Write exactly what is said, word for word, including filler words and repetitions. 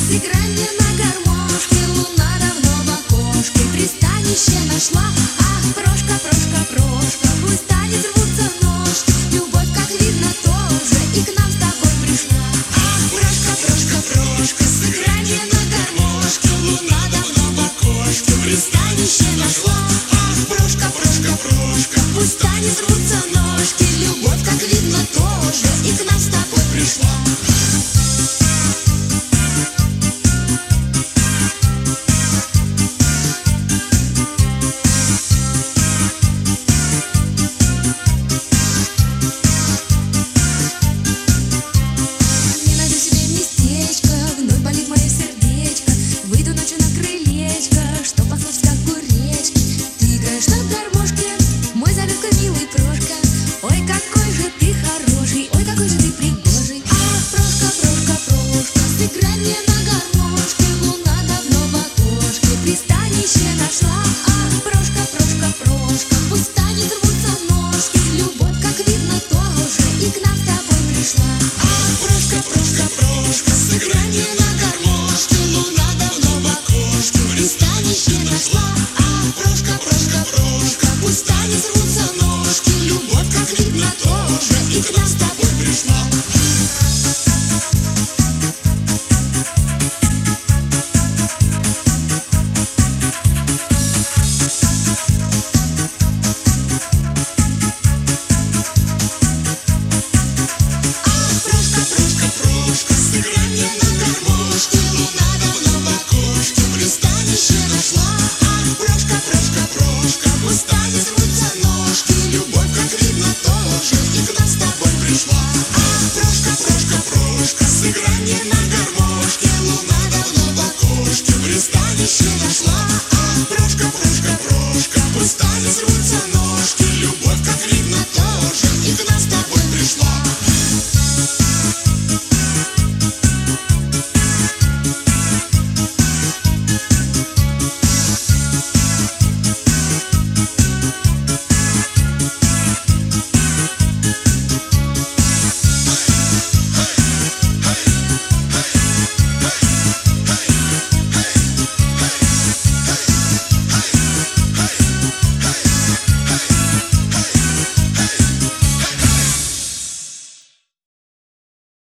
Сыграй мне на гармошке, луна давно в окошке пристанище нашла. Ах, Прошка, Прошка, Прошка, пусть танец рвутся ножки. Любовь, как видно, тоже и к нам с тобой пришла. Ах, Прошка, Прошка, Прошка, сыграй мне на гармошке, луна давно в окошке пристанище нашла. Ах, Прошка, Прошка, Прошка, пусть танец рвутся ножки. Любовь, как видно, тоже и к нам с тобой пришла. Сыграй мне на гармошке, луна давно в окошке пристанище нашла.